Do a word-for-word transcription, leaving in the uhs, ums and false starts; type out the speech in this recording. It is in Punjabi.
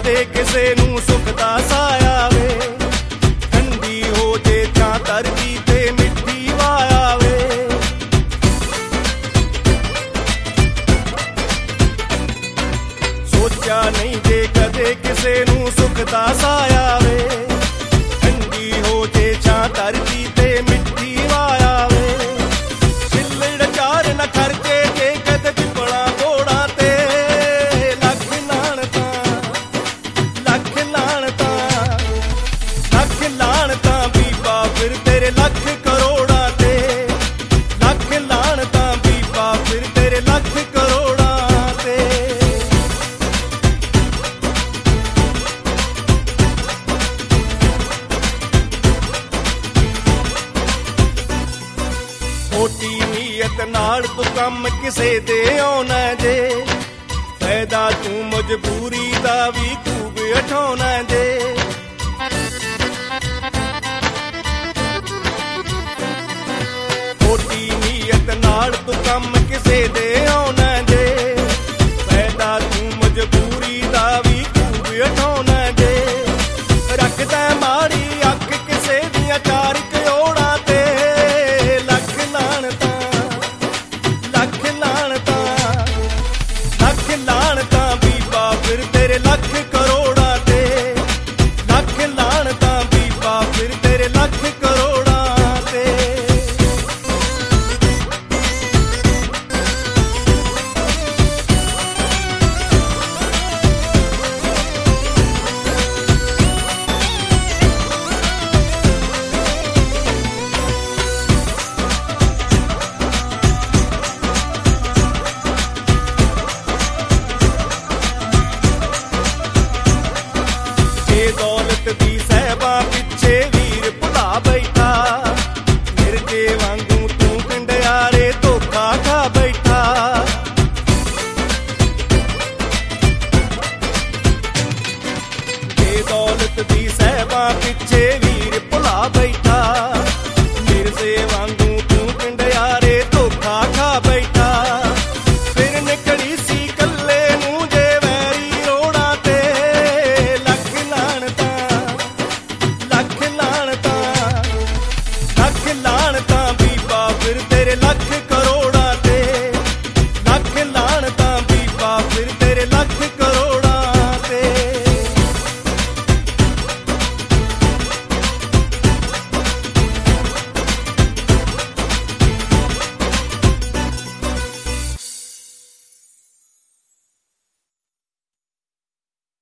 ਕਦੇ ਕਿਸੇ ਨੂੰ ਸੁੱਖ ਦਾ ਸਾਇਆ ਵੇ, ਠੰਡੀ ਹੋ ਜੇ ਜਾਂ ਧਰਤੀ ਤੇ ਮਿੱਟੀ ਵਾਇਆ ਵੇ। ਸੋਚਿਆ ਨਹੀਂ ਜੇ ਕਦੇ ਕਿਸੇ ਨੂੰ ਸੁੱਖ ਦਾ ਸਾਇਆ ਵੇ, ਠੰਡੀ ਹੋ ਜੇ ਜਾਂ ਧਰਤੀ ਤੇ ਮਿੱਟੀ ਵਾਇਆ ਵੇ। ਛਿੱਲੜ ਚਾਰ ਨਾ ਖਰਚੇ ਜੇ ਕਦੇ ਪਿਪਲਾਂ ਬੋੜਾਂ ਤੇ, ਲੱਖ ਲਾਹਣਤਾਂ ਲੱਖ ਲਾਹਣਤਾਂ ਲੱਖ ਲਾਹਣਤਾਂ ਬੀਬਾ ਫਿਰ ਤੇਰੇ ਲੱਖ ਕਰੋੜਾਂ ਤੇ, ਲੱਖ ਲਾਹਣਤਾਂ ਬੀਬਾ ਫਿਰ ਤੇਰੇ ਲੱਖ ਕਰੋੜਾਂ ਤੇ। ਮੋਟੀ ਨੀਅਤ ਨਾਲ ਤੂੰ ਕੰਮ ਕਿਸੇ ਦੇ ਆਉਣਾ ਜੇ, ਫਾਇਦਾ ਤੂੰ ਮਜਬੂਰੀ ਦਾ ਵੀ ਖੂਬ ਉਠਾਉਣਾ ਜੇ। ਮੋਟੀ ਨੀਅਤ ਨਾਲ ਤੂੰ ਕੰਮ ਕਿਸੇ ਦੇ ਆਉਣਾ ਜੇ, ਫਾਇਦਾ ਤੂੰ ਮਜਬੂਰੀ ਦਾ ਵੀ ਖੂਬ ਉਠਾਉਣਾ ਜੇ। ਰੱਖਦਾ ਮਾੜੀ ਅੱਖ ਕਿਸੇ ਦੀਆਂ ਚਾਰ ਕਯੋੜਾਂ ਤੇ, ਲੱਖ ਲਾਹਣਤਾਂ ਲੱਖ ਲਾਹਣਤਾਂ ਲੱਖ ਲਾਹਣਤਾਂ ਬੀਬਾ ਫਿਰ ਤੇਰੇ ਲੱਖ ਕਰੋੜਾਂ ਤੇ, ਲੱਖ ਲਾਹਣਤਾਂ ਬੀਬਾ ਫਿਰ ਤੇਰੇ ਲੱਖ ਕਰੋੜਾਂ ਤੇ। ਜੇ ਦੌਲਤ ਦੀ ਸਹਿਬਾ ਪਿੱਛੇ ਵੀਰ ਭੁਲਾ ਬੈਠਾ, ਮਿਰਜੇ ਵਾਂਗੂ ਤੂੰ ਕੰਡਿਆਰੇ ਧੋਖਾ ਖਾ ਬੈਠਾ। ਜੇ ਦੌਲਤ ਦੀ ਸਹਿਬਾ ਪਿੱਛੇ ਵੀਰ ਭੁਲਾ ਬੈਠਾ,